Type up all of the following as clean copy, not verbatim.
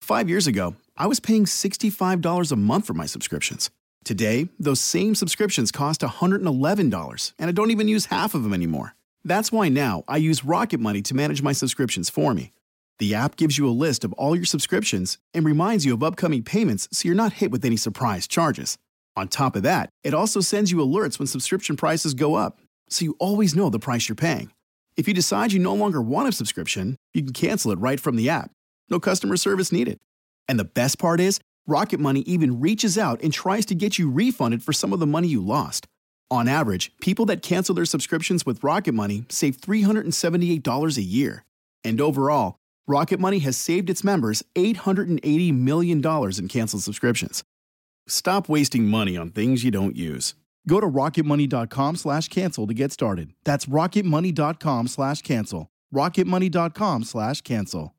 5 years ago, I was paying $65 a month for my subscriptions. Today, those same subscriptions cost $111, and I don't even use half of them anymore. That's why now I use Rocket Money to manage my subscriptions for me. The app gives you a list of all your subscriptions and reminds you of upcoming payments so you're not hit with any surprise charges. On top of that, it also sends you alerts when subscription prices go up, so you always know the price you're paying. If you decide you no longer want a subscription, you can cancel it right from the app. No customer service needed. And the best part is, Rocket Money even reaches out and tries to get you refunded for some of the money you lost. On average, people that cancel their subscriptions with Rocket Money save $378 a year. And overall, Rocket Money has saved its members $880 million in canceled subscriptions. Stop wasting money on things you don't use. Go to rocketmoney.com/cancel to get started. That's rocketmoney.com/cancel. rocketmoney.com/cancel.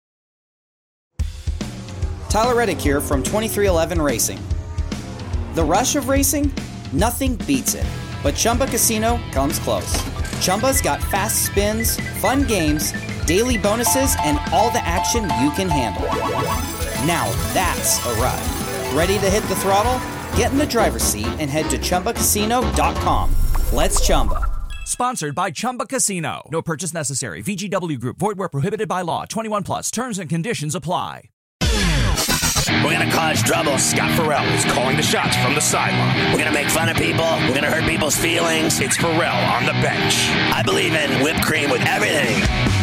Tyler Reddick here from 23XI Racing. The rush of racing? Nothing beats it. But Chumba Casino comes close. Chumba's got fast spins, fun games, daily bonuses, and all the action you can handle. Now that's a ride. Ready to hit the throttle? Get in the driver's seat and head to ChumbaCasino.com. Let's Chumba. Sponsored by Chumba Casino. No purchase necessary. VGW Group. Void where prohibited by law. 21 plus. Terms and conditions apply. We're going to cause trouble. Scott Farrell is calling the shots from the sideline. We're going to make fun of people. We're going to hurt people's feelings. It's Farrell on the bench. I believe in whipped cream with everything.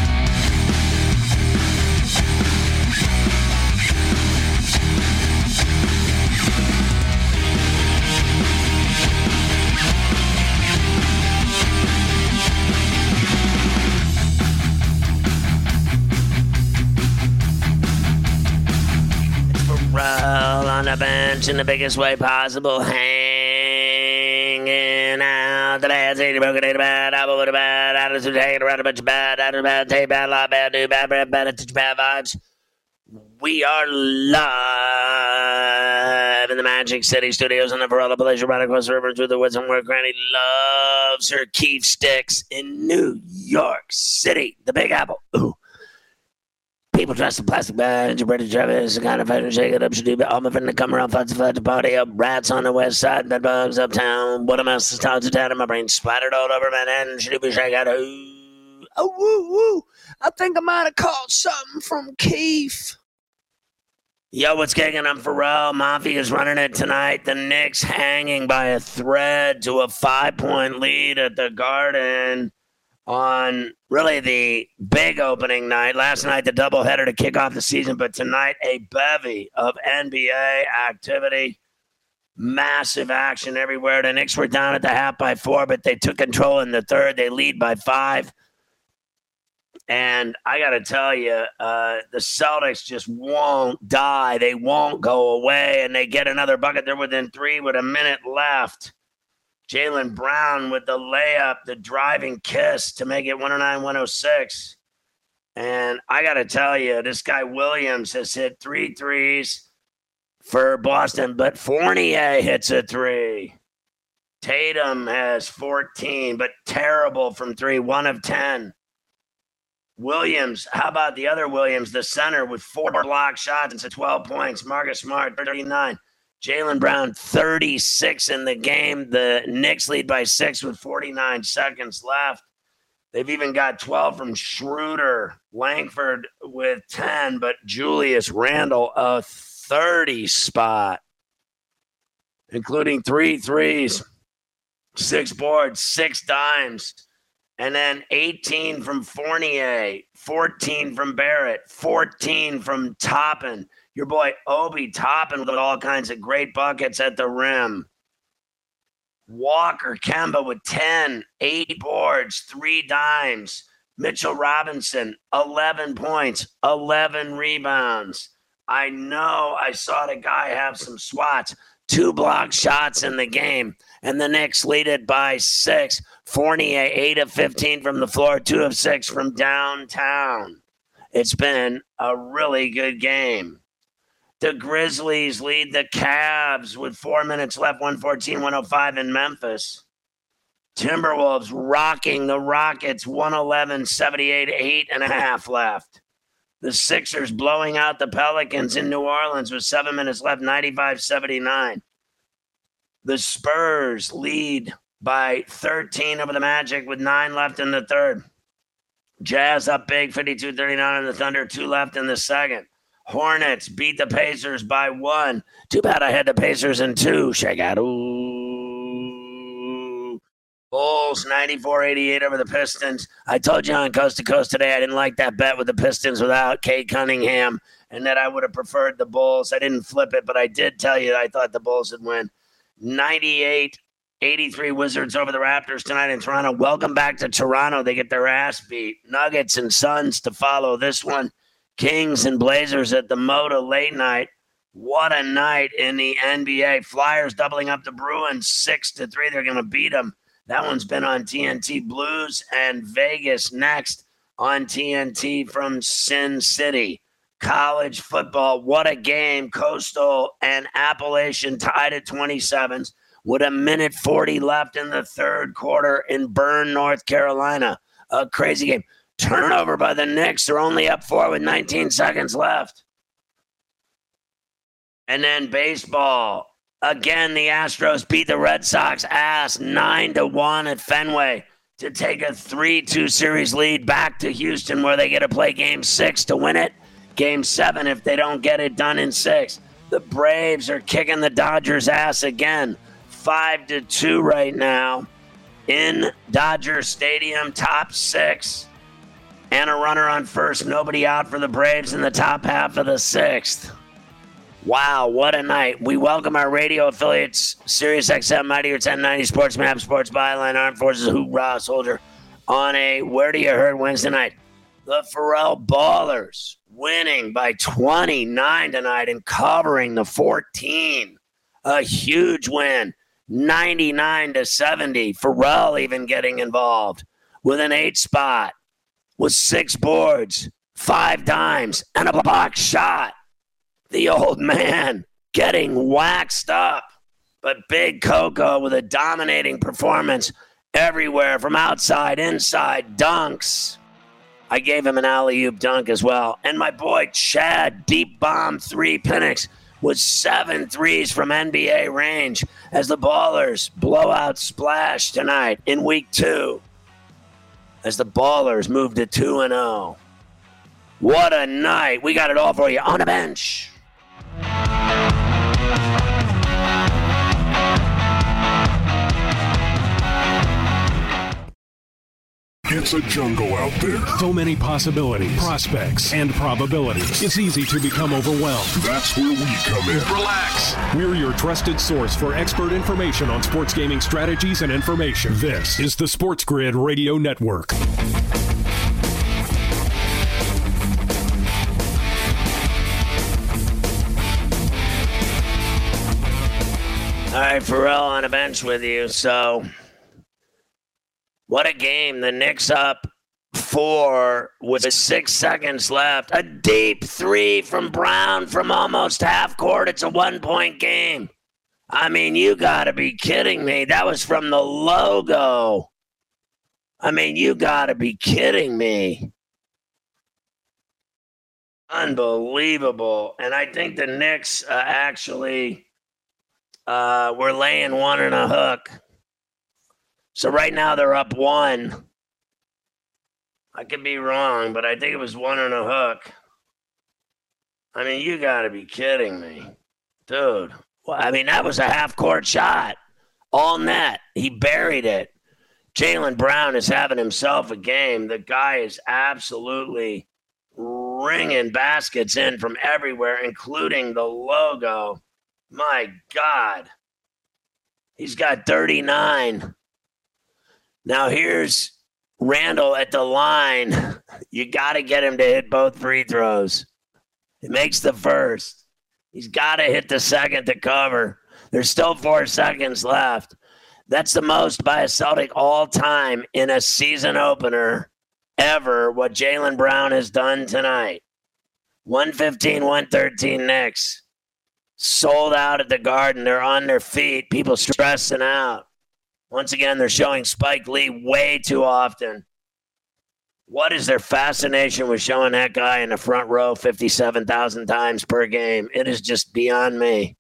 Roll on the bench in the biggest way possible, hanging out. The bad, say the broken, the bad, apple with a bad attitude, hanging around a bunch of bad, attitude, bad, take bad, lie, bad, do bad, bad, bad, touch bad vibes. We are live in the Magic City Studios on the Varela Palatial, right across the river through the woods, and where Granny loves her Keef sticks in New York City, the Big Apple. Ooh. People dressed in plastic bags, British Travis, kind of fashion, shake it up, should do, all my friends that come around, fight the party up, rats on the west side, bed bugs uptown, what a mess, the stars of town, and my brain splattered all over Manhattan, should do, shake out, ooh, oh, woo, woo, I think I might have caught something from Keef. Yo, what's kicking? I'm Farrell. Mafia is running it tonight. The Knicks hanging by a thread to a 5-point lead at the Garden on really the big opening night. Last night, the doubleheader to kick off the season, but tonight, a bevy of NBA activity. Massive action everywhere. The Knicks were down at the half by 4, but they took control in the third. They lead by 5. And I got to tell you, the Celtics just won't die. They won't go away, and they get another bucket. They're within 3 with a minute left. Jaylen Brown with the layup, the driving kiss to make it 109-106. And I got to tell you, this guy Williams has hit 3 threes for Boston, but Fournier hits a 3. Tatum has 14, but terrible from 3, 1 of 10. Williams, how about the other Williams, the center with 4 block shots and 12 points. Marcus Smart, 39. Jaylen Brown, 36 in the game. The Knicks lead by 6 with 49 seconds left. They've even got 12 from Schroeder. Langford with 10, but Julius Randle, a 30 spot, including 3 threes, 6 boards, 6 dimes, and then 18 from Fournier, 14 from Barrett, 14 from Toppin. Your boy Obi Toppin with all kinds of great buckets at the rim. Walker Kemba with 10, 8 boards, 3 dimes. Mitchell Robinson, 11 points, 11 rebounds. I know I saw the guy have some swats. 2 block shots in the game, and the Knicks lead it by 6. Fournier, 8 of 15 from the floor, 2 of 6 from downtown. It's been a really good game. The Grizzlies lead the Cavs with 4 minutes left, 114-105 in Memphis. Timberwolves rocking the Rockets, 111-78, 8.5 left. The Sixers blowing out the Pelicans in New Orleans with 7 minutes left, 95-79. The Spurs lead by 13 over the Magic with 9 left in the third. Jazz up big, 52-39 on the Thunder, 2 left in the second. Hornets beat the Pacers by 1. Too bad I had the Pacers in 2. Shake out. Ooh. Bulls 94-88 over the Pistons. I told you on Coast to Coast today I didn't like that bet with the Pistons without Kate Cunningham and that I would have preferred the Bulls. I didn't flip it, but I did tell you that I thought the Bulls would win. 98-83 Wizards over the Raptors tonight in Toronto. Welcome back to Toronto. They get their ass beat. Nuggets and Suns to follow this one. Kings and Blazers at the Moda late night. What a night in the NBA. Flyers doubling up the Bruins 6-3. They're going to beat them. That one's been on TNT. Blues and Vegas next on TNT from Sin City. College football, what a game. Coastal and Appalachian tied at 27s with 1:40 left in the third quarter in Bern, North Carolina. A crazy game. Turnover by the Knicks. They're only up 4 with 19 seconds left. And then baseball. Again, the Astros beat the Red Sox ass 9-1 at Fenway to take a 3-2 series lead back to Houston where they get to play Game 6 to win it. Game 7 if they don't get it done in 6. The Braves are kicking the Dodgers ass again. 5-2 right now in Dodger Stadium, top 6. And a runner on first, nobody out for the Braves in the top half of the 6th. Wow, what a night. We welcome our radio affiliates, Sirius XM, Mighty 1090, Sports Map, Sports Byline, Armed Forces, Hoorah, Soldier, on a Where Do You Heard Wednesday night. The Pharrell Ballers winning by 29 tonight and covering the 14. A huge win, 99-70. Pharrell even getting involved with an 8 spot, with 6 boards, 5 dimes, and a block shot. The old man getting waxed up. But Big Coco with a dominating performance everywhere from outside, inside, dunks. I gave him an alley-oop dunk as well. And my boy Chad, deep bomb 3 Penix with 7 threes from NBA range as the Ballers blowout splash tonight in week 2. As the Ballers move to 2-0. What a night. We got it all for you on the bench. It's a jungle out there. So many possibilities, prospects, and probabilities. It's easy to become overwhelmed. That's where we come in. Relax. We're your trusted source for expert information on sports gaming strategies and information. This is the Sports Grid Radio Network. All right, Pharrell on a bench with you. So, what a game. The Knicks up 4 with 6 seconds left. A deep 3 from Brown from almost half court. It's a 1-point game. I mean, you got to be kidding me. That was from the logo. I mean, you got to be kidding me. Unbelievable. And I think the Knicks actually... we're laying 1 and a hook. So right now they're up 1. I could be wrong, but I think it was 1 and a hook. I mean, you got to be kidding me. Dude. Well, I mean, that was a half-court shot. All net. He buried it. Jaylen Brown is having himself a game. The guy is absolutely ringing baskets in from everywhere, including the logo. My God. He's got 39. Now here's Randall at the line. You got to get him to hit both free throws. He makes the first. He's got to hit the second to cover. There's still 4 seconds left. That's the most by a Celtic all time in a season opener ever, what Jaylen Brown has done tonight. 115-113 Knicks. Sold out at the Garden. They're on their feet. People stressing out. Once again, they're showing Spike Lee way too often. What is their fascination with showing that guy in the front row 57,000 times per game? It is just beyond me.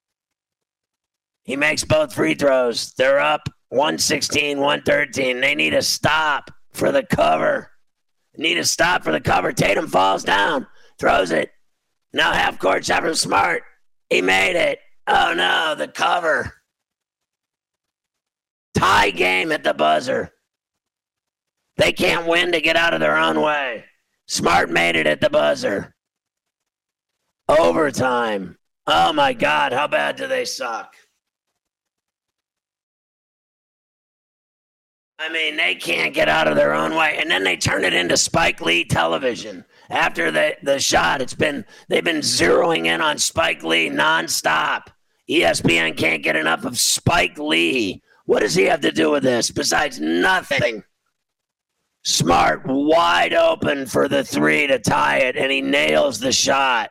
He makes both free throws. They're up 116, 113. They need a stop for the cover. Tatum falls down, throws it. Now half court shot from Smart. He made it. Oh no, the cover. Tie game at the buzzer. They can't win to get out of their own way. Smart made it at the buzzer. Overtime. Oh my God, how bad do they suck? I mean, they can't get out of their own way. And then they turn it into Spike Lee television. After the shot, they've been zeroing in on Spike Lee nonstop. ESPN can't get enough of Spike Lee. What does he have to do with this besides nothing? Smart wide open for the three to tie it, and he nails the shot.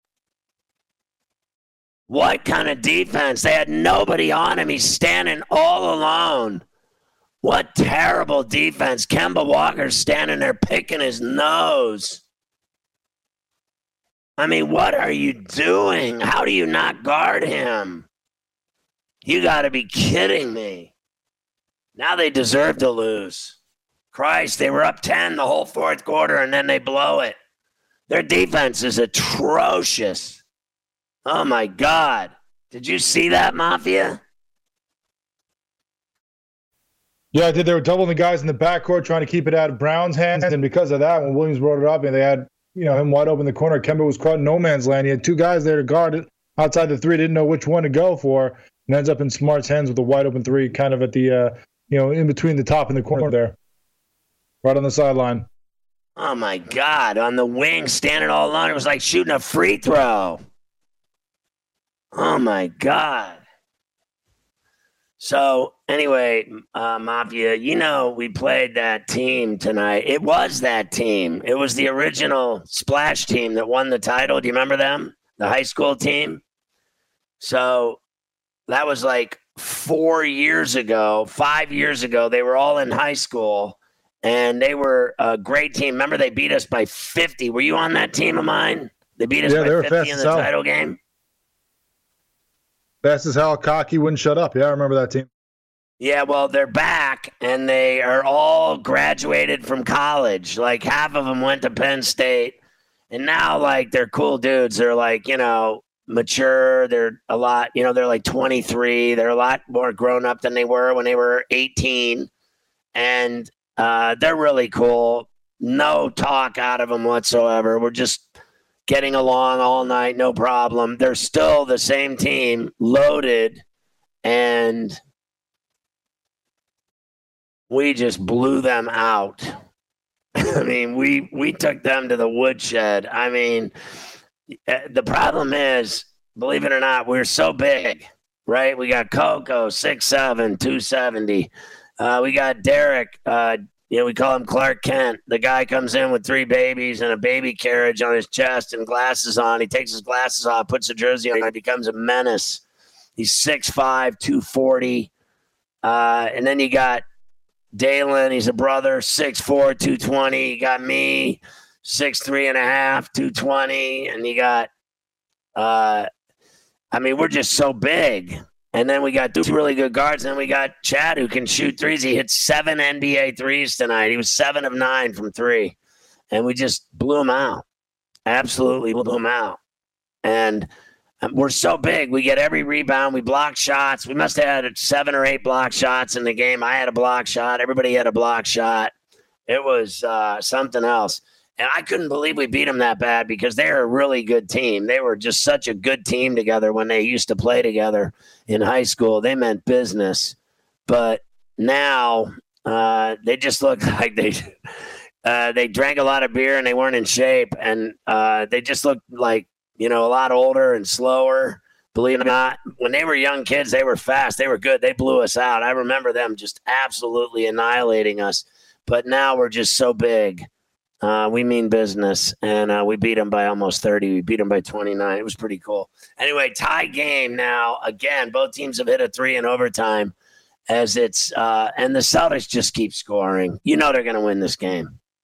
What kind of defense? They had nobody on him. He's standing all alone. What terrible defense. Kemba Walker's standing there picking his nose. I mean, what are you doing? How do you not guard him? You got to be kidding me. Now they deserve to lose. Christ, they were up 10 the whole fourth quarter, and then they blow it. Their defense is atrocious. Oh, my God. Did you see that, Mafia? Yeah, I did. They were doubling the guys in the backcourt, trying to keep it out of Brown's hands. And because of that, when Williams brought it up and they had, him wide open in the corner, Kemba was caught in no man's land. He had two guys there to guard it outside the three, didn't know which one to go for, and ends up in Smart's hands with a wide open three, kind of at the, in between the top and the corner there, right on the sideline. Oh, my God. On the wing, standing all alone. It was like shooting a free throw. Oh, my God. So, anyway, Mafia, we played that team tonight. It was that team. It was the original Splash team that won the title. Do you remember them? The high school team? So, that was like 5 years ago. They were all in high school, and they were a great team. Remember, they beat us by 50. Were you on that team of mine? They beat us by 50 in the title game? Fast as hell, cocky, wouldn't shut up. Yeah, I remember that team. Yeah, well, they're back, and they are all graduated from college. Like, half of them went to Penn State, and now, like, they're cool dudes. They're, like, mature. They're a lot, they're, like, 23. They're a lot more grown up than they were when they were 18, and they're really cool. No talk out of them whatsoever. We're just getting along all night, no problem. They're still the same team, loaded, and we just blew them out. I mean, we took them to the woodshed. I mean, the problem is, believe it or not, we're so big, right? We got Coco, 6'7", 270. We got Derek, we call him Clark Kent. The guy comes in with 3 babies and a baby carriage on his chest and glasses on. He takes his glasses off, puts a jersey on, and he becomes a menace. He's 6'5", 240. And then you got Dalen. He's a brother, 6'4", 220. You got me, 6'3.5", 220. And you got, we're just so big. And then we got 2 really good guards. And then we got Chad, who can shoot threes. He hit 7 NBA threes tonight. He was 7 of 9 from 3. And we just blew him out. Absolutely blew him out. And we're so big. We get every rebound. We block shots. We must have had 7 or 8 block shots in the game. I had a block shot. Everybody had a block shot. It was something else. And I couldn't believe we beat them that bad because they're a really good team. They were just such a good team together when they used to play together in high school. They meant business. But now they just look like they drank a lot of beer and they weren't in shape. And they just looked like, a lot older and slower. Believe it or not, when they were young kids, they were fast. They were good. They blew us out. I remember them just absolutely annihilating us. But now we're just so big. We mean business, and we beat them by almost 30. We beat them by 29. It was pretty cool. Anyway, tie game now. Again, both teams have hit a 3 in overtime as it's and the Celtics just keep scoring. They're going to win this game.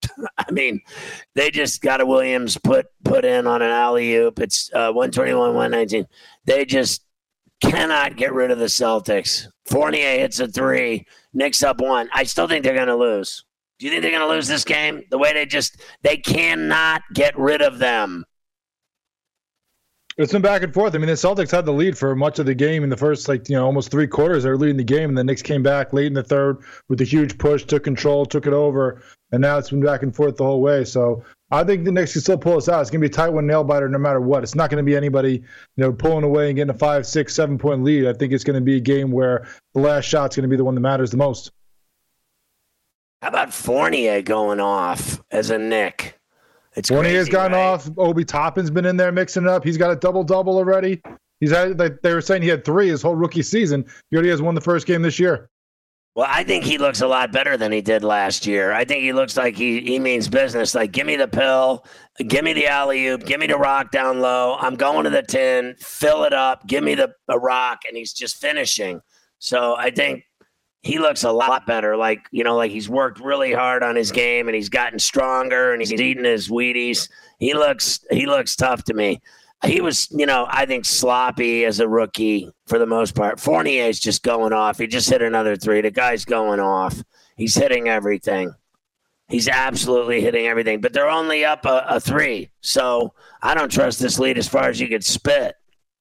I mean, they just got a Williams put in on an alley-oop. It's 121-119. They just cannot get rid of the Celtics. Fournier hits a 3. Knicks up 1. I still think they're going to lose. Do you think they're going to lose this game? The way they cannot get rid of them. It's been back and forth. I mean, the Celtics had the lead for much of the game in the first, almost 3 quarters. They were leading the game, and the Knicks came back late in the third with a huge push, took control, took it over, and now it's been back and forth the whole way. So I think the Knicks can still pull us out. It's going to be a tight one, nail-biter, no matter what. It's not going to be anybody, pulling away and getting a 5, 6, 7-point lead. I think it's going to be a game where the last shot's going to be the one that matters the most. How about Fournier going off as a Knick? Fournier's gone off. Obi Toppin's been in there mixing it up. He's got a double-double already. He's had, they were saying he had 3 his whole rookie season. He already has won the first game this year. Well, I think he looks a lot better than he did last year. I think he looks like he means business. Like, give me the pill, give me the alley-oop, give me the rock down low. I'm going to the 10, fill it up, give me a rock, and he's just finishing. So I think he looks a lot better. Like he's worked really hard on his game, and he's gotten stronger, and he's eating his Wheaties. He looks tough to me. He was, I think sloppy as a rookie for the most part. Fournier's just going off. He just hit another 3. The guy's going off. He's hitting everything. He's absolutely hitting everything. But they're only up a 3. So I don't trust this lead as far as you could spit.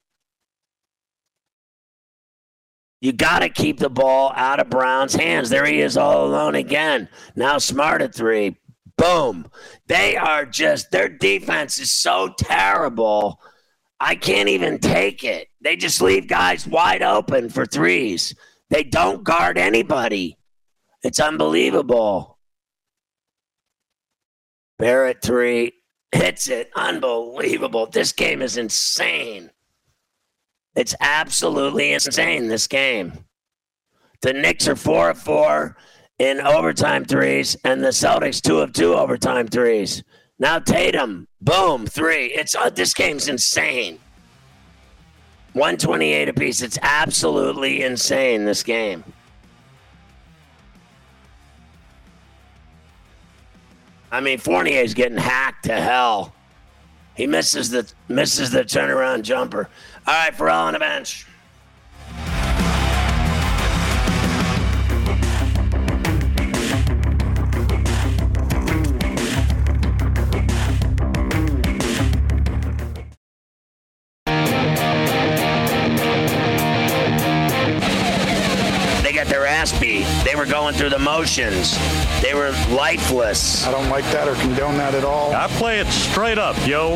You got to keep the ball out of Brown's hands. There he is all alone again. Now Smart at 3. Boom. Their defense is so terrible. I can't even take it. They just leave guys wide open for 3s. They don't guard anybody. It's unbelievable. Barrett 3 hits it. Unbelievable. This game is insane. It's absolutely insane, this game. The Knicks are 4 of 4 in overtime 3s, and the Celtics 2 of 2 overtime 3s. Now Tatum, boom, 3. This game's insane. 128 apiece. It's absolutely insane, this game. I mean, Fournier's getting hacked to hell. He misses the turnaround jumper. All right, Pharrell on the bench. They got their ass beat. They were going through the motions. They were lifeless. I don't like that or condone that at all. I play it straight up, yo.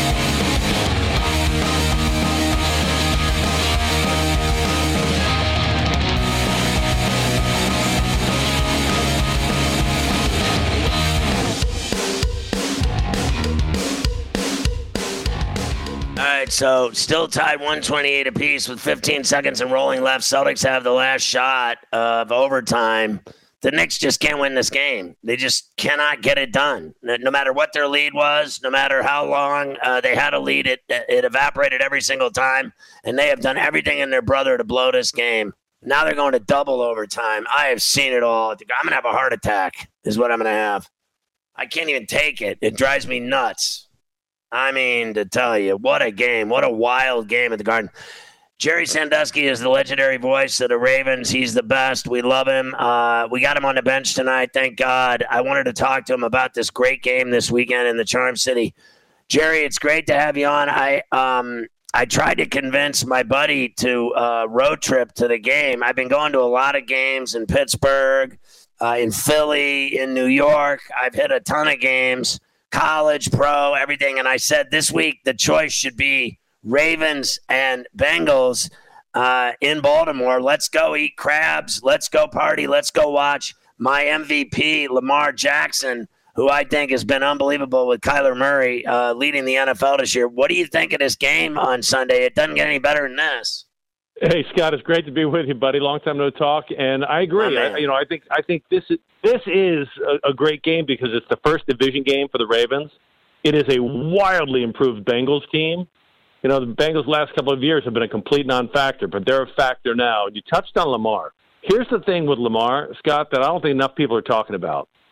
All right, so still tied 128 apiece with 15 seconds and rolling left. Celtics have the last shot of overtime. The Knicks just can't win this game. They just cannot get it done. No matter what their lead was, no matter how long they had a lead, it evaporated every single time, and they have done everything in their brother to blow this game. Now they're going to double overtime. I have seen it all. I'm going to have a heart attack is what I'm going to have. I can't even take it. It drives me nuts. I mean, to tell you, what a game. What a wild game at the Garden. Jerry Sandusky is the legendary voice of the Ravens. He's the best. We love him. We got him on the bench tonight, thank God. I wanted to talk to him about this great game this weekend in the Charm City. Jerry, it's great to have you on. I tried to convince my buddy to road trip to the game. I've been going to a lot of games in Pittsburgh, in Philly, in New York. I've hit a ton of games. College, pro, everything. And I said this week the choice should be Ravens and Bengals in Baltimore. Let's go eat crabs. Let's go party. Let's go watch my MVP, Lamar Jackson, who I think has been unbelievable with Kyler Murray leading the NFL this year. What do you think of this game on Sunday? It doesn't get any better than this. Hey, Scott, it's great to be with you, buddy. Long time no talk, and I agree. I think this is a great game because it's the first division game for the Ravens. It is a wildly improved Bengals team. The Bengals last couple of years have been a complete non-factor, but they're a factor now. You touched on Lamar. Here's the thing with Lamar, Scott, that I don't think enough people are talking about.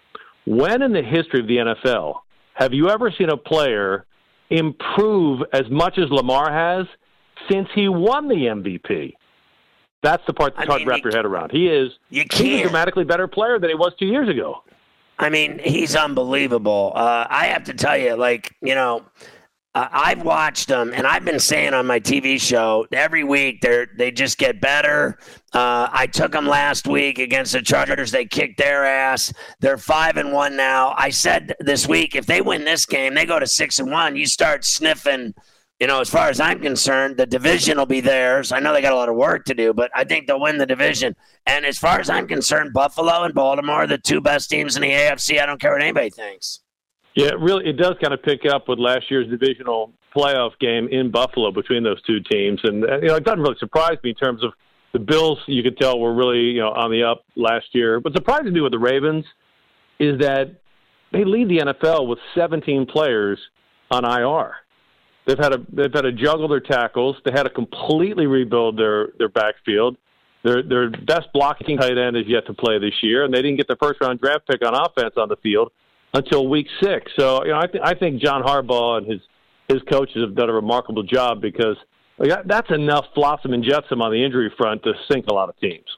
when in the history of the NFL have you ever seen a player improve as much as Lamar has since he won the MVP? That's the part that's hard to wrap your head around. He's a dramatically better player than he was 2 years ago. I mean, he's unbelievable. I have to tell you, I've watched them, and I've been saying on my TV show every week they just get better. I took them last week against the Chargers. They kicked their ass. They're 5-1 now. I said this week, if they win this game, they go to 6-1. You start sniffing. As far as I'm concerned, the division will be theirs. I know they got a lot of work to do, but I think they'll win the division. And as far as I'm concerned, Buffalo and Baltimore are the two best teams in the AFC. I don't care what anybody thinks. Yeah, it does kind of pick up with last year's divisional playoff game in Buffalo between those two teams. And, it doesn't really surprise me in terms of the Bills. You could tell were really, on the up last year. But surprising me with the Ravens is that they lead the NFL with 17 players on IR. They've had to juggle their tackles. They had to completely rebuild their backfield. Their best blocking tight end is yet to play this year, and they didn't get their first-round draft pick on offense on the field until week 6. So, I think John Harbaugh and his coaches have done a remarkable job because that's enough flotsam and jetsam on the injury front to sink a lot of teams.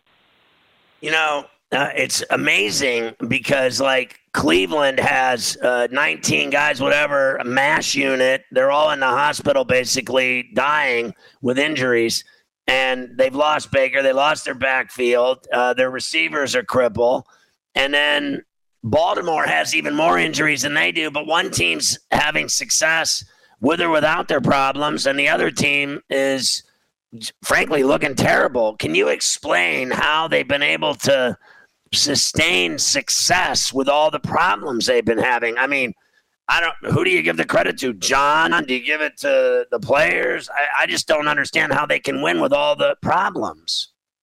It's amazing because, Cleveland has 19 guys, whatever, a MASH unit. They're all in the hospital basically dying with injuries. And they've lost Baker. They lost their backfield. Their receivers are crippled. And then Baltimore has even more injuries than they do. But one team's having success with or without their problems. And the other team is, frankly, looking terrible. Can you explain how they've been able to sustain success with all the problems they've been having? I mean, who do you give the credit to? John? Do you give it to the players? I just don't understand how they can win with all the problems.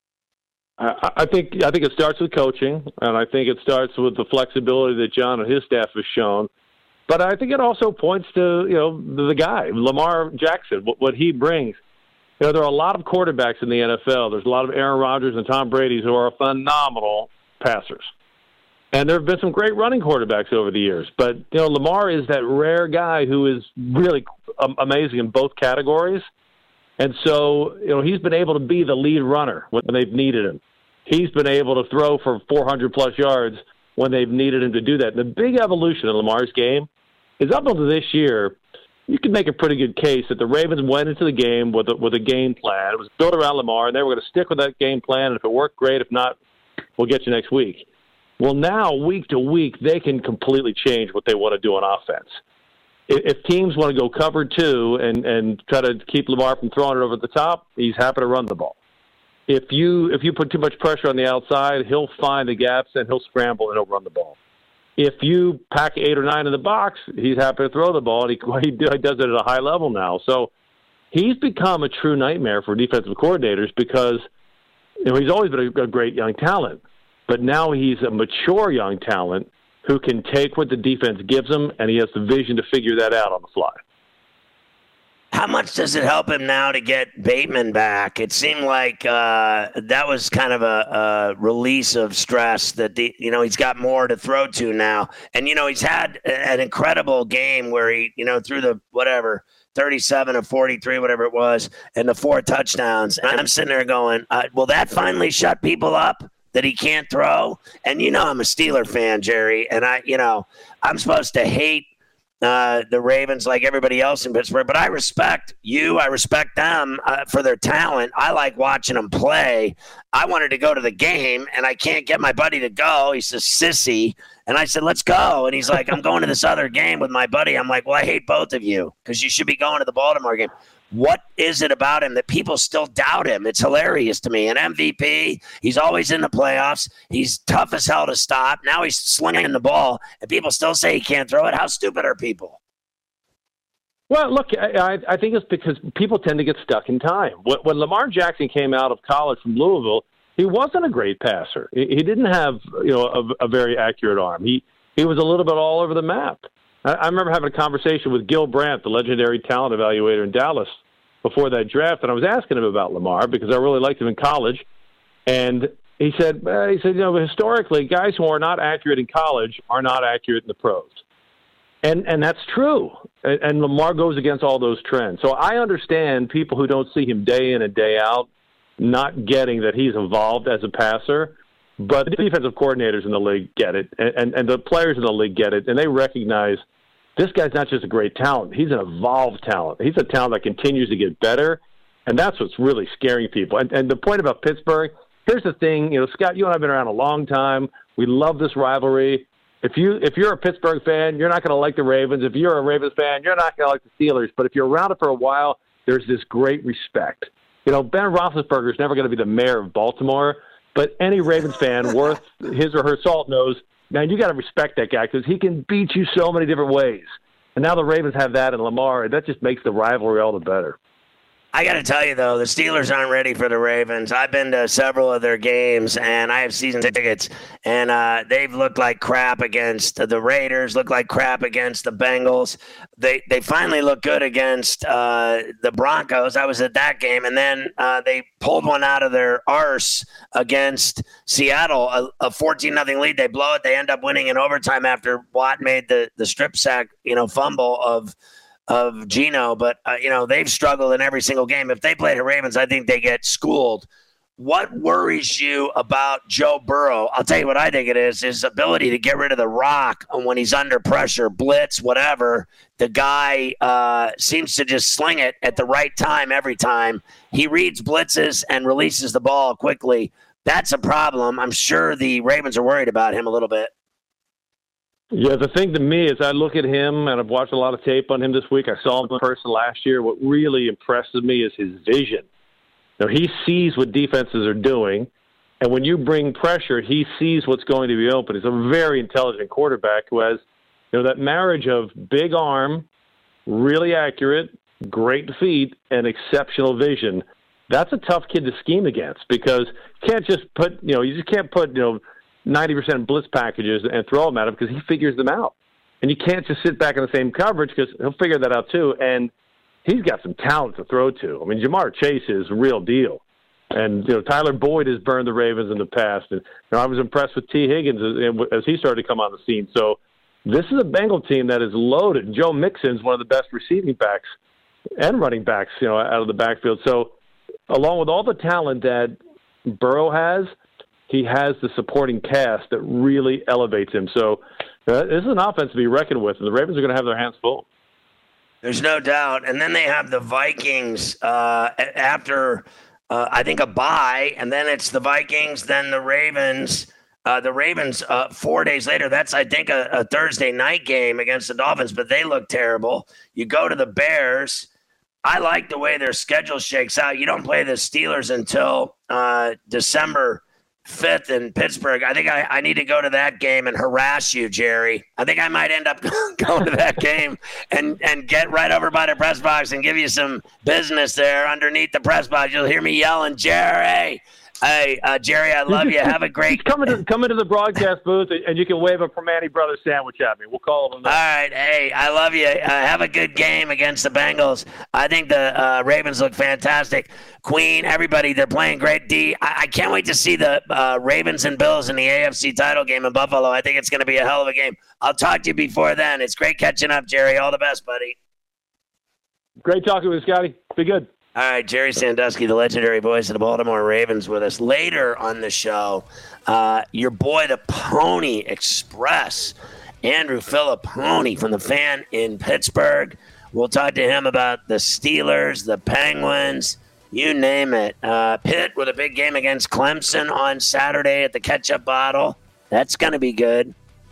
I think it starts with coaching, and I think it starts with the flexibility that John and his staff have shown. But I think it also points to, the guy, Lamar Jackson, what he brings. There are a lot of quarterbacks in the NFL. There's a lot of Aaron Rodgers and Tom Brady's who are phenomenal passers. And there have been some great running quarterbacks over the years. But, Lamar is that rare guy who is really amazing in both categories. And so, he's been able to be the lead runner when they've needed him. He's been able to throw for 400-plus yards when they've needed him to do that. And the big evolution in Lamar's game is up until this year, you could make a pretty good case that the Ravens went into the game with a game plan. It was built around Lamar, and they were going to stick with that game plan. And if it worked, great. If not, we'll get you next week. Well, now, week to week, they can completely change what they want to do on offense. If teams want to go cover 2 and try to keep Lamar from throwing it over the top, he's happy to run the ball. If you put too much pressure on the outside, he'll find the gaps and he'll scramble and he'll run the ball. If you pack 8 or 9 in the box, he's happy to throw the ball, and he does it at a high level now. So he's become a true nightmare for defensive coordinators because he's always been a great young talent, but now he's a mature young talent who can take what the defense gives him, and he has the vision to figure that out on the fly. How much does it help him now to get Bateman back? It seemed like that was kind of a release of stress that he's got more to throw to now. And, he's had an incredible game where he, threw the 37 of 43, whatever it was, and the 4 touchdowns. And I'm sitting there going, will that finally shut people up that he can't throw? And, I'm a Steeler fan, Jerry, and I'm supposed to hate the Ravens like everybody else in Pittsburgh, but I respect you. I respect them for their talent. I like watching them play. I wanted to go to the game, and I can't get my buddy to go. He's a sissy. And I said, let's go. And he's like, I'm going to this other game with my buddy. I'm like, well, I hate both of you because you should be going to the Baltimore game. What is it about him that people still doubt him? It's hilarious to me. An MVP, he's always in the playoffs. He's tough as hell to stop. Now he's slinging the ball, and people still say he can't throw it. How stupid are people? Well, look, I think it's because people tend to get stuck in time. When Lamar Jackson came out of college from Louisville, he wasn't a great passer. He didn't have a very accurate arm. He was a little bit all over the map. I remember having a conversation with Gil Brandt, the legendary talent evaluator in Dallas, before that draft, and I was asking him about Lamar because I really liked him in college. And He said, historically, guys who are not accurate in college are not accurate in the pros. And that's true. And Lamar goes against all those trends. So I understand people who don't see him day in and day out not getting that he's evolved as a passer. But the defensive coordinators in the league get it, and the players in the league get it, and they recognize this guy's not just a great talent. He's an evolved talent. He's a talent that continues to get better, and that's what's really scaring people. And the point about Pittsburgh, here's the thing, Scott, you and I have been around a long time. We love this rivalry. If you're a Pittsburgh fan, you're not going to like the Ravens. If you're a Ravens fan, you're not going to like the Steelers. But if you're around it for a while, there's this great respect. Ben Roethlisberger is never going to be the mayor of Baltimore, but any Ravens fan worth his or her salt knows, man, you got to respect that guy because he can beat you so many different ways. And now the Ravens have that in Lamar, and that just makes the rivalry all the better. I got to tell you, though, the Steelers aren't ready for the Ravens. I've been to several of their games, and I have season tickets, and they've looked like crap against the Raiders, looked like crap against the Bengals. They finally looked good against the Broncos. I was at that game, and then they pulled one out of their arse against Seattle, a 14-0 lead. They blow it. They end up winning in overtime after Watt made the strip sack, fumble of Geno, but they've struggled in every single game. If they play the Ravens, I think they get schooled. What worries you about Joe Burrow? I'll tell you what I think it is, his ability to get rid of the rock when he's under pressure, blitz, whatever. The guy seems to just sling it at the right time every time. He reads blitzes and releases the ball quickly. That's a problem. I'm sure the Ravens are worried about him a little bit. Yeah, the thing to me is I look at him, and I've watched a lot of tape on him this week. I saw him in person last year. What really impresses me is his vision. He sees what defenses are doing, and when you bring pressure, he sees what's going to be open. He's a very intelligent quarterback who has that marriage of big arm, really accurate, great feet, and exceptional vision. That's a tough kid to scheme against because you can't just put, you just can't put, 90% blitz packages and throw them at him because he figures them out. And you can't just sit back in the same coverage because he'll figure that out too. And he's got some talent to throw to. I mean, Jamar Chase is a real deal. And, Tyler Boyd has burned the Ravens in the past. And I was impressed with T. Higgins as he started to come on the scene. So this is a Bengal team that is loaded. Joe Mixon's one of the best receiving backs and running backs, out of the backfield. So along with all the talent that Burrow has, he has the supporting cast that really elevates him. So this is an offense to be reckoned with, and the Ravens are going to have their hands full. There's no doubt. And then they have the Vikings after, I think, a bye, and then it's the Vikings, then the Ravens. The Ravens 4 days later, that's, I think, a Thursday night game against the Dolphins, but they look terrible. You go to the Bears. I like the way their schedule shakes out. You don't play the Steelers until December 5th in Pittsburgh. I think I need to go to that game and harass you, Jerry. I think I might end up going to that game and get right over by the press box and give you some business there underneath the press box. You'll hear me yelling, Jerry. Hey, Jerry, I love you. Have a great... Come into the broadcast booth, and you can wave a Primanti Brothers sandwich at me. We'll call them. All right. Hey, I love you. Have a good game against the Bengals. I think the Ravens look fantastic. Queen, everybody, they're playing great D. I can't wait to see the Ravens and Bills in the AFC title game in Buffalo. I think it's going to be a hell of a game. I'll talk to you before then. It's great catching up, Jerry. All the best, buddy. Great talking with you, Scotty. Be good. All right, Jerry Sandusky, the legendary voice of the Baltimore Ravens, with us. Later on the show, your boy, the Pony Express, Andrew Filipponi from the Fan in Pittsburgh. We'll talk to him about the Steelers, the Penguins, you name it. Pitt with a big game against Clemson on Saturday at the Ketchup Bottle. That's going to be good.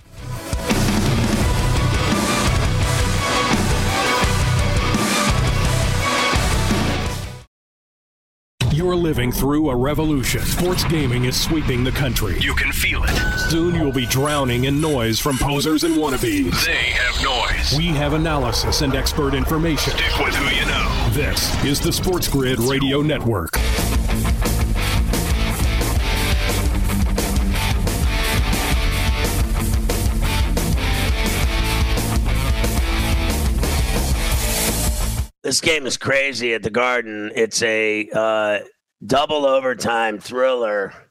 You're living through a revolution. Sports gaming is sweeping the country. You can feel it. Soon you'll be drowning in noise from posers and wannabes. They have noise. We have analysis and expert information. Stick with who you know. This is the Sports Grid Radio Network. This game is crazy at the Garden. It's a double overtime thriller.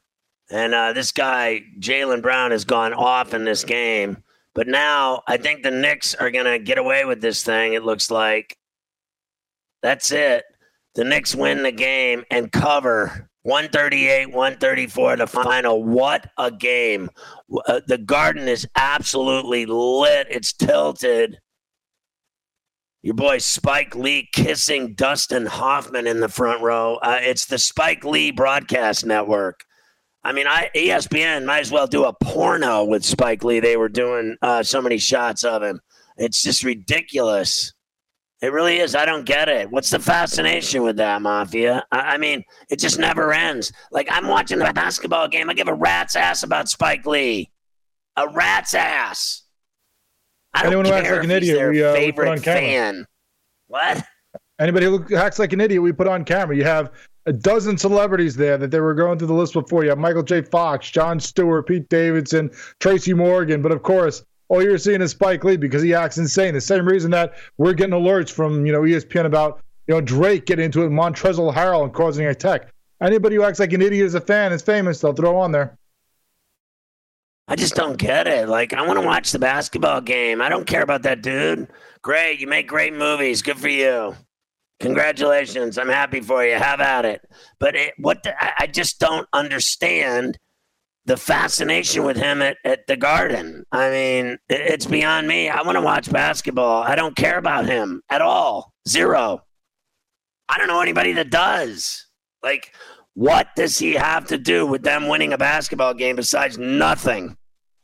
And this guy, Jaylen Brown, has gone off in this game. But now I think the Knicks are going to get away with this thing, it looks like. That's it. The Knicks win the game and cover 138-134 the final. What a game. The Garden is absolutely lit. It's tilted. Your boy Spike Lee kissing Dustin Hoffman in the front row. It's the Spike Lee Broadcast Network. I mean, ESPN might as well do a porno with Spike Lee. They were doing so many shots of him. It's just ridiculous. It really is. I don't get it. What's the fascination with that, Mafia? I mean, it just never ends. Like, I'm watching a basketball game. I give a rat's ass about Spike Lee. A rat's ass. I don't care acts like an idiot, we put on camera. Fan. What? Anybody who acts like an idiot, we put on camera. You have a dozen celebrities there that they were going through the list before. You have Michael J. Fox, Jon Stewart, Pete Davidson, Tracy Morgan. But, of course, all you're seeing is Spike Lee because he acts insane. The same reason that we're getting alerts from, ESPN about, Drake getting into it, Montrezl Harrell and causing a tech. Anybody who acts like an idiot as a fan is famous. They'll throw on there. I just don't get it. Like, I want to watch the basketball game. I don't care about that dude. Great. You make great movies. Good for you. Congratulations. I'm happy for you. Have at it. But I just don't understand the fascination with him at the Garden. I mean, it's beyond me. I want to watch basketball. I don't care about him at all. Zero. I don't know anybody that does. Like, what does he have to do with them winning a basketball game besides nothing?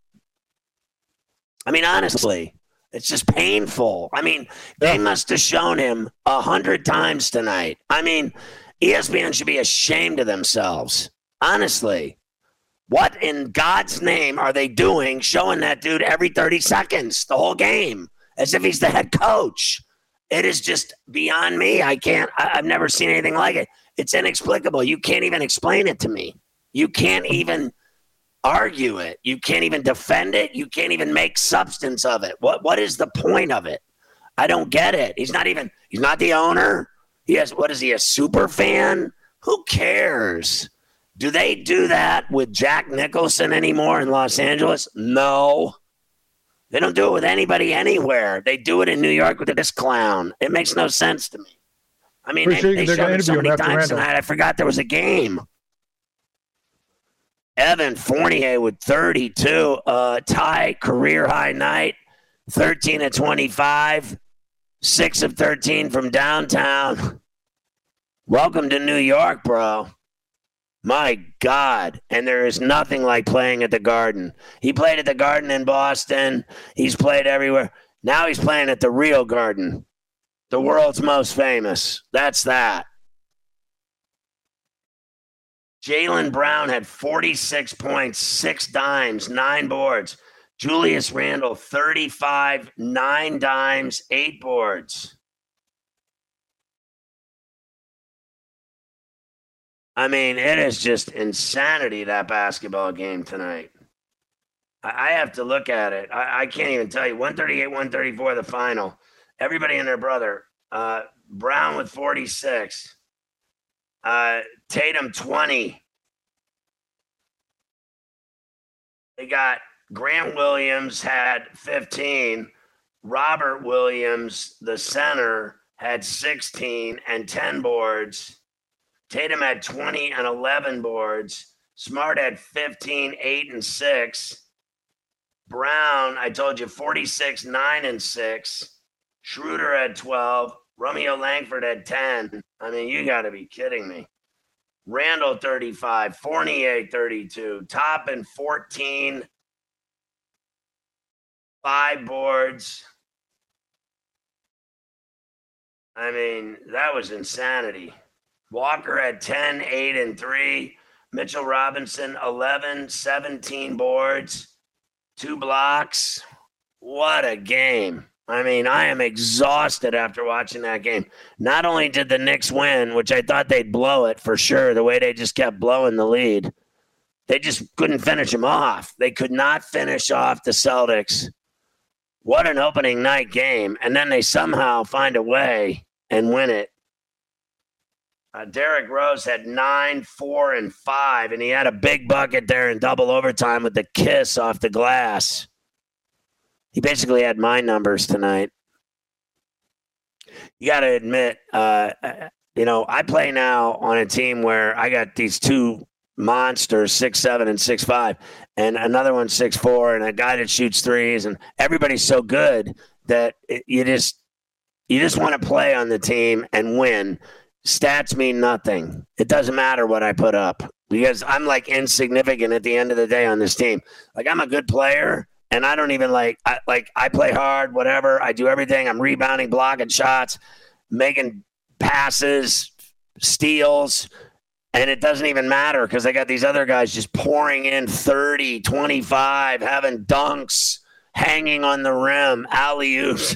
I mean, honestly, it's just painful. I mean, they must have shown him 100 times tonight. I mean, ESPN should be ashamed of themselves. Honestly. What in God's name are they doing showing that dude every 30 seconds, the whole game, as if he's the head coach? It is just beyond me. I've never seen anything like it. It's inexplicable. You can't even explain it to me. You can't even argue it. You can't even defend it. You can't even make substance of it. What is the point of it? I don't get it. He's not the owner. What is he, a super fan? Who cares? Do they do that with Jack Nicholson anymore in Los Angeles? No. They don't do it with anybody anywhere. They do it in New York with this clown. It makes no sense to me. I mean, they showed it so many times tonight, I forgot there was a game. Evan Fournier with 32, tie career high night, 13 of 25, 6 of 13 from downtown. Welcome to New York, bro. My God. And there is nothing like playing at the Garden. He played at the Garden in Boston. He's played everywhere. Now he's playing at the real Garden. The world's most famous. That's that. Jaylen Brown had 46 points, 6 dimes, 9 boards. Julius Randle, 35, 9 dimes, 8 boards. I mean, it is just insanity, that basketball game tonight. I have to look at it. I can't even tell you. 138-134, the final. Everybody and their brother. Brown with 46. Tatum, 20. They got Grant Williams had 15. Robert Williams, the center, had 16 and 10 boards. Tatum had 20 and 11 boards. Smart had 15, 8, and 6. Brown, I told you, 46, 9, and 6. Schroeder had 12. Romeo Langford had 10. I mean, you got to be kidding me. Randall, 35. Fournier, 32. Toppin, 14. 5 boards. I mean, that was insanity. Walker had 10, 8, and 3. Mitchell Robinson, 11, 17 boards, 2 blocks. What a game. I mean, I am exhausted after watching that game. Not only did the Knicks win, which I thought they'd blow it for sure, the way they just kept blowing the lead. They just couldn't finish them off. They could not finish off the Celtics. What an opening night game. And then they somehow find a way and win it. Derrick Rose had 9, 4, and 5, and he had a big bucket there in double overtime with the kiss off the glass. He basically had my numbers tonight. You got to admit, I play now on a team where I got these two monsters, 6'7" and 6'5", and another one 6'4", and a guy that shoots threes, and everybody's so good that you just want to play on the team and win. Stats mean nothing. It doesn't matter what I put up because I'm like insignificant at the end of the day on this team. Like, I'm a good player, and I don't even I play hard, whatever. I do everything. I'm rebounding, blocking shots, making passes, steals, and it doesn't even matter because I got these other guys just pouring in 30, 25, having dunks, hanging on the rim, alley-oops.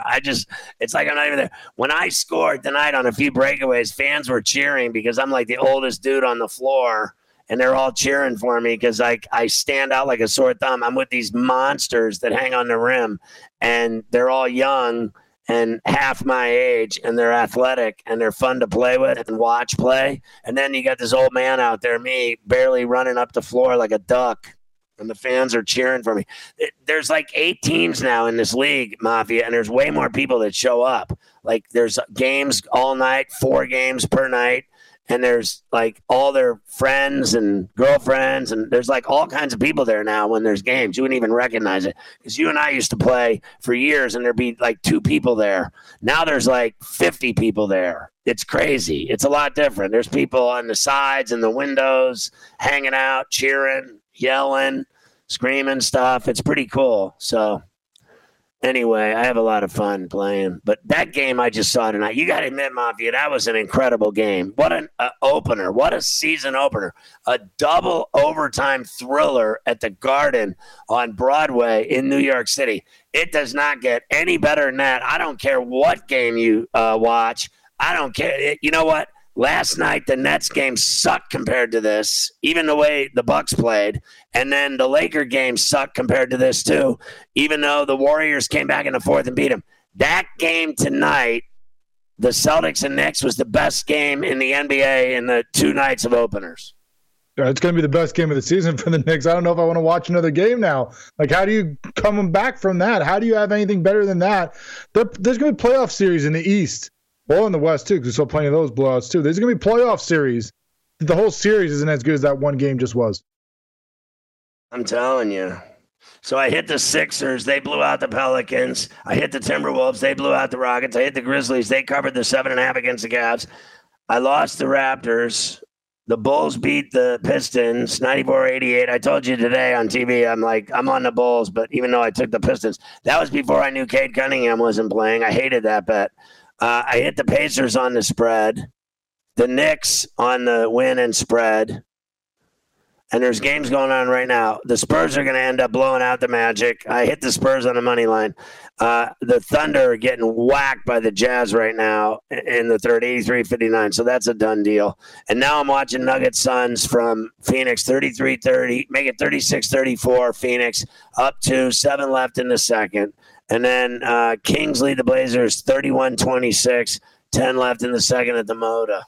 It's like I'm not even there. When I scored tonight on a few breakaways, fans were cheering because I'm like the oldest dude on the floor, and they're all cheering for me because I stand out like a sore thumb. I'm with these monsters that hang on the rim, and they're all young and half my age, and they're athletic, and they're fun to play with and watch play. And then you got this old man out there, me, barely running up the floor like a duck. And the fans are cheering for me. There's like 8 teams now in this league, Mafia, and there's way more people that show up. Like, there's games all night, 4 games per night, and there's like all their friends and girlfriends, and there's like all kinds of people there now when there's games. You wouldn't even recognize it because you and I used to play for years, and there'd be like 2 people there. Now there's like 50 people there. It's crazy. It's a lot different. There's people on the sides and the windows hanging out, cheering, yelling, screaming stuff. It's pretty cool. So anyway, I have a lot of fun playing. But that game I just saw tonight, you got to admit, Mafia, that was an incredible game. What an opener. What a season opener. A double overtime thriller at the Garden on Broadway in New York City. It does not get any better than that. I don't care what game you watch. I don't care. You know what? Last night, the Nets game sucked compared to this, even the way the Bucks played. And then the Laker game sucked compared to this, too, even though the Warriors came back in the fourth and beat them. That game tonight, the Celtics and Knicks, was the best game in the NBA in the 2 nights of openers. Yeah, it's going to be the best game of the season for the Knicks. I don't know if I want to watch another game now. Like, how do you come back from that? How do you have anything better than that? There's going to be playoff series in the East. Well, in the West, too, because we saw plenty of those blowouts, too. There's going to be playoff series. The whole series isn't as good as that one game just was. I'm telling you. So I hit the Sixers. They blew out the Pelicans. I hit the Timberwolves. They blew out the Rockets. I hit the Grizzlies. They covered the 7.5 against the Cavs. I lost the Raptors. The Bulls beat the Pistons, 94-88. I told you today on TV, I'm on the Bulls, but even though I took the Pistons, that was before I knew Cade Cunningham wasn't playing. I hated that bet. I hit the Pacers on the spread, the Knicks on the win and spread, and there's games going on right now. The Spurs are going to end up blowing out the Magic. I hit the Spurs on the money line. The Thunder are getting whacked by the Jazz right now in the third, 83-59, so that's a done deal. And now I'm watching Nuggets Suns from Phoenix, 33-30, make it 36-34, Phoenix, up 2, 7 left in the second. And then Kings lead the Blazers 31-26, 10 left in the second at the Moda.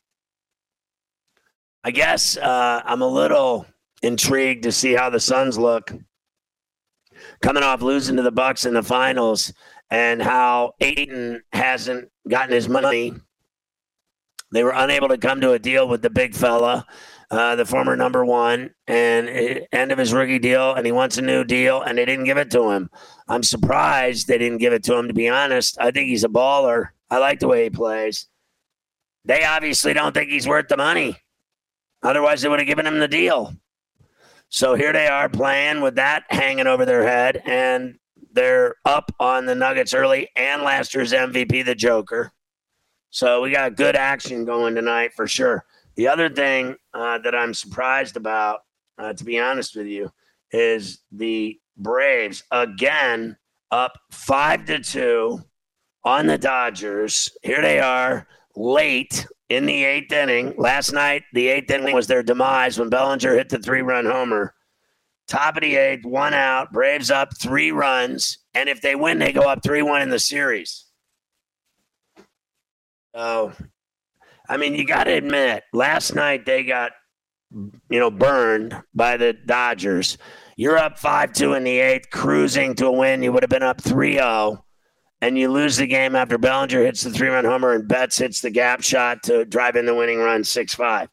I guess I'm a little intrigued to see how the Suns look coming off losing to the Bucks in the finals and how Ayton hasn't gotten his money. They were unable to come to a deal with the big fella, the former number 1, and end of his rookie deal, and he wants a new deal, and they didn't give it to him. I'm surprised they didn't give it to him, to be honest. I think he's a baller. I like the way he plays. They obviously don't think he's worth the money. Otherwise, they would have given him the deal. So here they are playing with that hanging over their head, and they're up on the Nuggets early and last year's MVP, the Joker. So we got good action going tonight for sure. The other thing that I'm surprised about, to be honest with you, is the Braves again up 5-2 on the Dodgers. Here they are late in the 8th inning. Last night, the 8th inning was their demise when Bellinger hit the 3-run homer. Top of the 8th, 1 out. Braves up 3 runs. And if they win, they go up 3-1 in the series. So I mean, you got to admit, last night they got, burned by the Dodgers. You're up 5-2 in the eighth, cruising to a win. You would have been up 3-0, and you lose the game after Bellinger hits the 3-run homer and Betts hits the gap shot to drive in the winning run 6-5.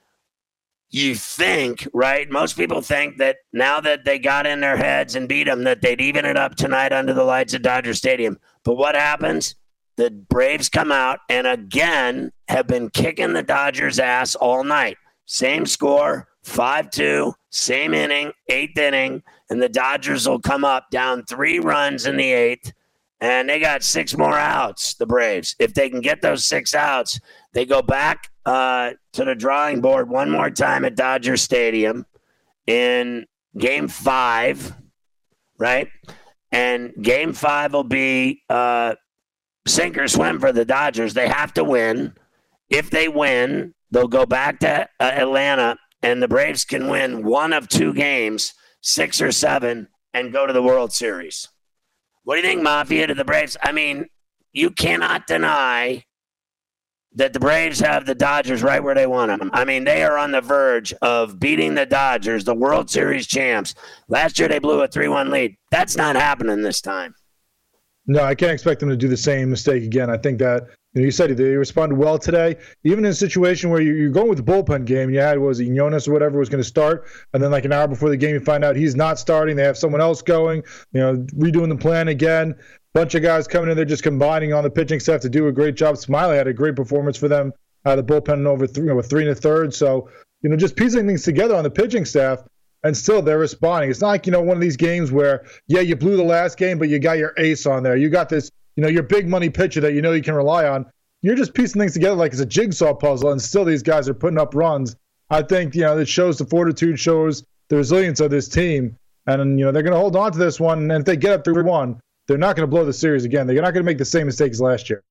You think, right? Most people think that now that they got in their heads and beat them, that they'd even it up tonight under the lights at Dodger Stadium. But what happens? The Braves come out and again have been kicking the Dodgers' ass all night. Same score, 5-2, same inning, 8th inning, and the Dodgers will come up down 3 runs in the 8th, and they got 6 more outs, the Braves. If they can get those 6 outs, they go back to the drawing board one more time at Dodger Stadium in Game 5, right? And Game 5 will be sink or swim for the Dodgers. They have to win. If they win, they'll go back to Atlanta, and the Braves can win 1 of 2 games, 6 or 7, and go to the World Series. What do you think, Mafia, to the Braves? I mean, you cannot deny that the Braves have the Dodgers right where they want them. I mean, they are on the verge of beating the Dodgers, the World Series champs. Last year, they blew a 3-1 lead. That's not happening this time. No, I can't expect them to do the same mistake again. I think that, you said they responded well today. Even in a situation where you're going with the bullpen game, you had, Jonas or whatever was going to start, and then like an hour before the game, you find out he's not starting. They have someone else going, redoing the plan again. Bunch of guys coming in there just combining on the pitching staff to do a great job. Smiley had a great performance for them. The bullpen over 3 1/3. So, just piecing things together on the pitching staff, and still they're responding. It's not like, one of these games where, you blew the last game, but you got your ace on there. You got this, your big money pitcher that you can rely on. You're just piecing things together like it's a jigsaw puzzle, and still these guys are putting up runs. I think, it shows the fortitude, shows the resilience of this team. And, they're going to hold on to this one. And if they get up 3-1, they're not going to blow the series again. They're not going to make the same mistakes last year.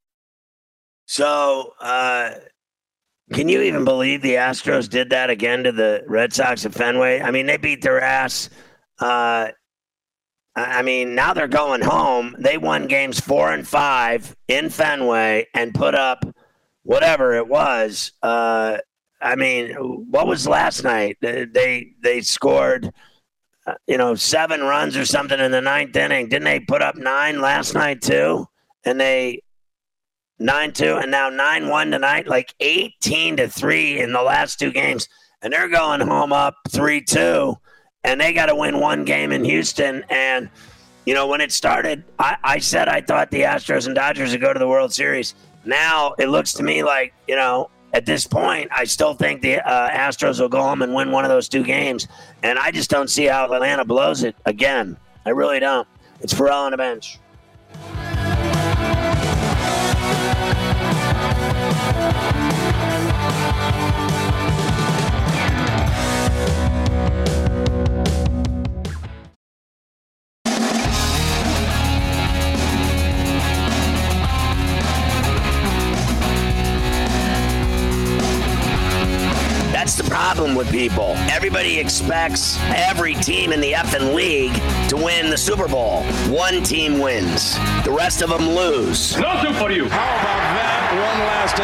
So, can you even believe the Astros did that again to the Red Sox at Fenway? I mean, they beat their ass. Now they're going home. They won games 4 and 5 in Fenway and put up whatever it was. What was last night? They scored 7 runs or something in the 9th inning. Didn't they put up 9 last night too? And they 9-2 and now 9-1 tonight, like 18-3 in the last 2 games. And they're going home up 3-2, and they got to win 1 game in Houston. And, when it started, I said I thought the Astros and Dodgers would go to the World Series. Now it looks to me like, at this point, I still think the Astros will go home and win 1 of those 2 games. And I just don't see how Atlanta blows it again. I really don't. It's Pharrell on the bench. That's the problem with people. Everybody expects every team in the effing league to win the Super Bowl. 1 team wins. The rest of them lose. Nothing for you. How about that? One last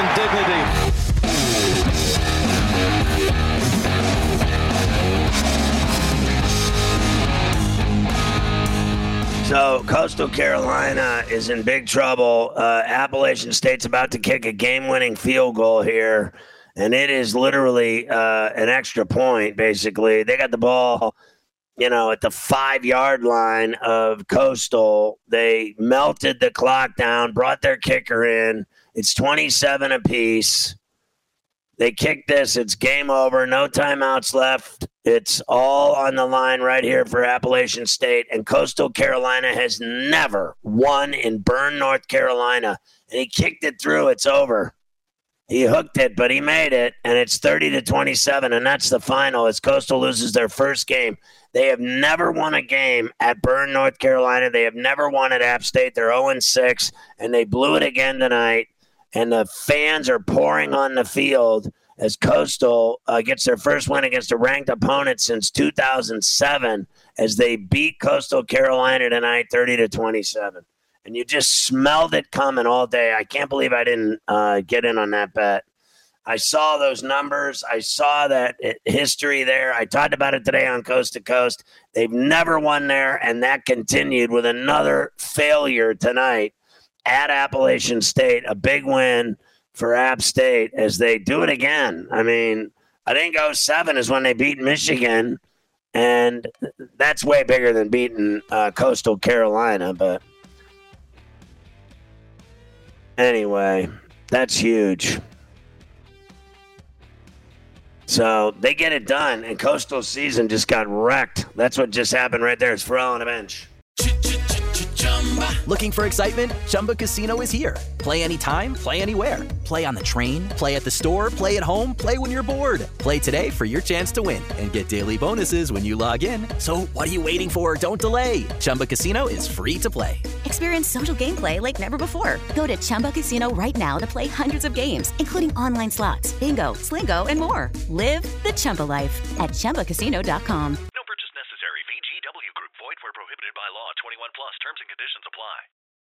indignity. So Coastal Carolina is in big trouble. Appalachian State's about to kick a game-winning field goal here. And it is literally an extra point, basically. They got the ball, at the 5-yard line of Coastal. They melted the clock down, brought their kicker in. It's 27 apiece. They kick this. It's game over. No timeouts left. It's all on the line right here for Appalachian State. And Coastal Carolina has never won in Bern, North Carolina. And he kicked it through. It's over. He hooked it, but he made it, and it's 30-27, and that's the final as Coastal loses their first game. They have never won a game at Bern, North Carolina. They have never won at App State. They're 0-6, and they blew it again tonight, and the fans are pouring on the field as Coastal gets their first win against a ranked opponent since 2007 as they beat Coastal Carolina tonight 30-27. And you just smelled it coming all day. I can't believe I didn't get in on that bet. I saw those numbers. I saw that history there. I talked about it today on Coast to Coast. They've never won there, and that continued with another failure tonight at Appalachian State. A big win for App State as they do it again. I mean, I think 07 is when they beat Michigan, and that's way bigger than beating Coastal Carolina. But anyway, that's huge. So they get it done, and Coastal season just got wrecked. That's what just happened right there. It's Pharrell on the bench. Looking for excitement? Chumba Casino is here. Play anytime, play anywhere. Play on the train, play at the store, play at home, play when you're bored. Play today for your chance to win and get daily bonuses when you log in. So what are you waiting for? Don't delay. Chumba Casino is free to play. Experience social gameplay like never before. Go to Chumba Casino right now to play hundreds of games, including online slots, bingo, Slingo, and more. Live the Chumba life at ChumbaCasino.com.